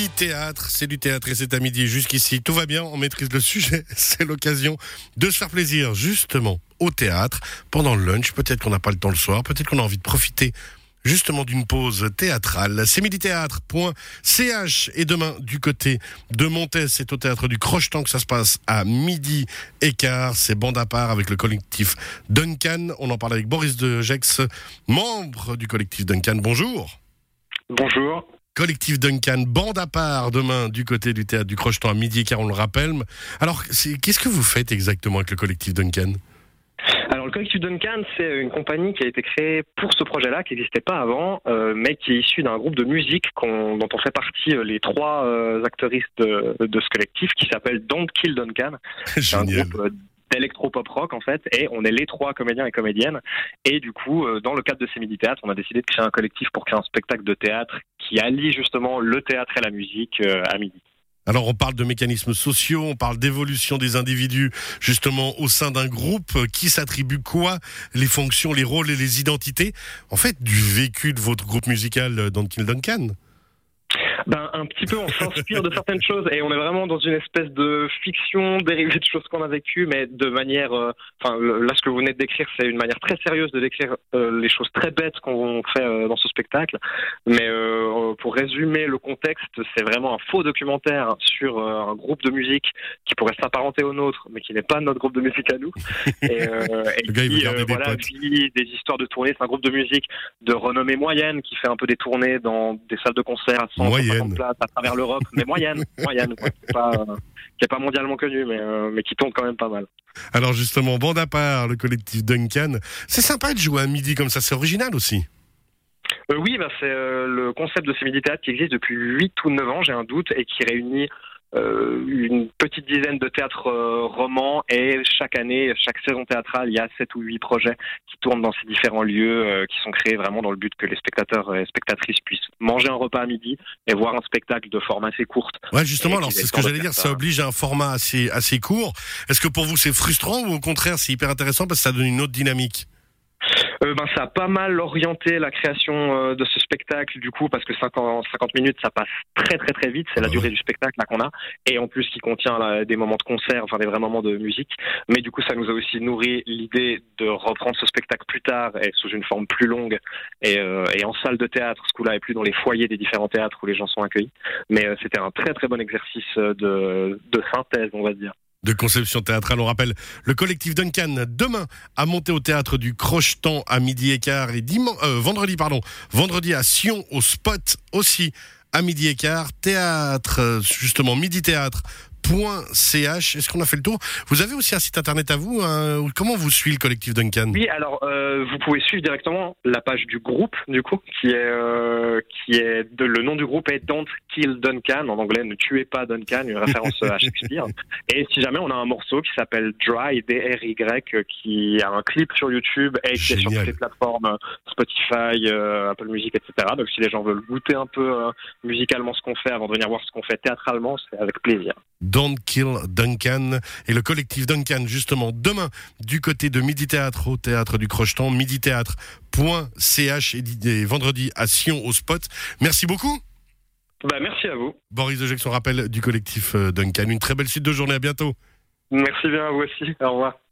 Midi Théâtre, c'est du théâtre et c'est à midi. Jusqu'ici, tout va bien, on maîtrise le sujet. C'est l'occasion de se faire plaisir, justement, au théâtre, pendant le lunch. Peut-être qu'on n'a pas le temps le soir, peut-être qu'on a envie de profiter justement d'une pause théâtrale. C'est midithéâtre.ch et demain, du côté de Monthès, c'est au théâtre du Crochetan que ça se passe à 12h15. C'est bande à part avec le collectif Duncan. On en parle avec Boris de Gex, membre du collectif Duncan. Bonjour. Bonjour. Collectif Duncan, bande à part demain du côté du théâtre du Crochetan à 12h15, on le rappelle. Alors, qu'est-ce que vous faites exactement avec le collectif Duncan ? Alors le collectif Duncan, c'est une compagnie qui a été créée pour ce projet-là, qui n'existait pas avant, mais qui est issue d'un groupe de musique dont on fait partie les trois acteuristes de ce collectif, qui s'appelle Don't Kill Duncan. C'est un groupe d'électro-pop rock en fait, et on est les trois comédiens et comédiennes. Et du coup, dans le cadre de ces midi-théâtres, on a décidé de créer un collectif pour créer un spectacle de théâtre qui allie justement le théâtre et la musique à midi. Alors on parle de mécanismes sociaux, on parle d'évolution des individus justement au sein d'un groupe. Qui s'attribue quoi ? Les fonctions, les rôles et les identités, en fait, du vécu de votre groupe musical Don't Kill Duncan. Un petit peu, on s'inspire de certaines choses et on est vraiment dans une espèce de fiction dérivée de choses qu'on a vécues, mais de manière... là, ce que vous venez de décrire, c'est une manière très sérieuse de décrire les choses très bêtes qu'on fait dans ce spectacle. Mais pour résumer le contexte, c'est vraiment un faux documentaire sur un groupe de musique qui pourrait s'apparenter au nôtre, mais qui n'est pas notre groupe de musique à nous. Et le gars, il veut garder des potes. Vit des histoires de tournées. C'est un groupe de musique de renommée moyenne qui fait un peu des tournées dans des salles de concert à 150 places à travers l'Europe, mais moyenne quoi. Qui est pas mondialement connu, mais qui tourne quand même pas mal. Alors justement, bande à part, le collectif Duncan, c'est sympa de jouer à midi comme ça, c'est original aussi. Oui, c'est le concept de ces midi-théâtres qui existe depuis 8 ou 9 ans, j'ai un doute, et qui réunit une petite dizaine de théâtres romans, et chaque année, chaque saison théâtrale, il y a 7 ou 8 projets qui tournent dans ces différents lieux, qui sont créés vraiment dans le but que les spectateurs et spectatrices puissent manger un repas à midi et voir un spectacle de format assez court. Ouais, justement, alors c'est ce que j'allais dire, ça oblige à un format assez court. Est-ce que pour vous c'est frustrant ou au contraire c'est hyper intéressant parce que ça donne une autre dynamique ? Ça a pas mal orienté la création de ce spectacle du coup, parce que 50 minutes ça passe très très très vite, c'est la durée du spectacle là qu'on a, et en plus qui contient des moments de concert, enfin des vrais moments de musique, mais du coup ça nous a aussi nourri l'idée de reprendre ce spectacle plus tard et sous une forme plus longue et en salle de théâtre, ce coup-là et plus dans les foyers des différents théâtres où les gens sont accueillis, mais c'était un très très bon exercice de synthèse, on va dire. De conception théâtrale, on rappelle le collectif Duncan demain à monter au théâtre du Crochetan à 12h15 et vendredi à Sion au Spot aussi à 12h15. Théâtre, justement midithéâtre.ch. Est-ce qu'on a fait le tour ? Vous avez aussi un site internet à vous, comment vous suit le collectif Duncan ? Oui, alors vous pouvez suivre directement la page du groupe, du coup, qui est le nom du groupe est Don't Kill Duncan, en anglais, ne tuez pas Duncan, une référence à Shakespeare. Et si jamais on a un morceau qui s'appelle Dry, D-R-Y, qui a un clip sur YouTube et qui est sur toutes les plateformes Spotify, Apple Music, etc. Donc si les gens veulent goûter un peu musicalement ce qu'on fait avant de venir voir ce qu'on fait théâtralement, c'est avec plaisir. Don't Kill Duncan et le collectif Duncan justement demain du côté de Midi Théâtre au théâtre du Crochetan, midithéâtre.ch et vendredi à Sion au Spot. Merci beaucoup. Merci à vous. Boris de Gex, on rappelle du collectif Duncan. Une très belle suite de journée, à bientôt. Merci bien à vous aussi, au revoir.